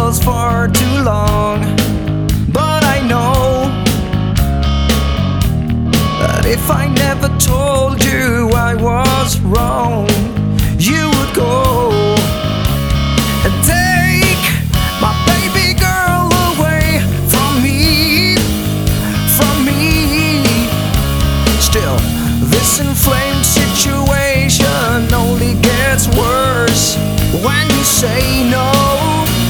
was far too long. But I know that if I never told you I was wrong, you would go and take my baby girl away from me, from me. Still, this inflamed situation only gets worse when you say no.